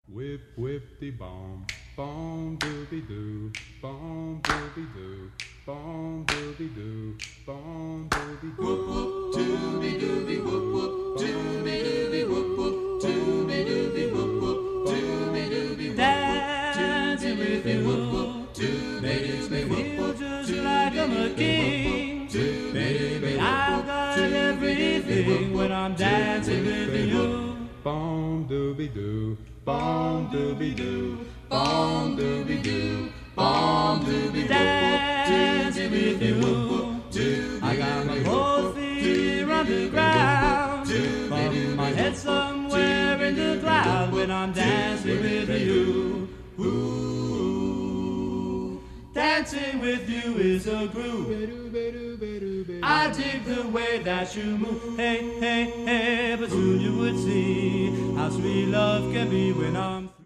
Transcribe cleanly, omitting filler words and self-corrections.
Whip, whip-de bom, bom dooby doo, bom dooby doo, bom dooby doo, bom dooby doo. Whoop whoop, dooby dooby whoop whoop, dooby dooby whoop whoop, dooby dooby whoop whoop, dooby dooby whoop whoop, dancing with you makes me feel just like I'm a king. Baby, I've got everything when I'm dancing with you. Bom dooby doo, bom dooby doo, bom dooby doo, bom dooby Dancing with you, I got my whole feet underground, from my head somewhere in the cloud when I'm dancing with you. Ooh, dancing with you is a groove. I dig the way that you move. Hey, hey, hey, but soon you would see how sweet love can be when I'm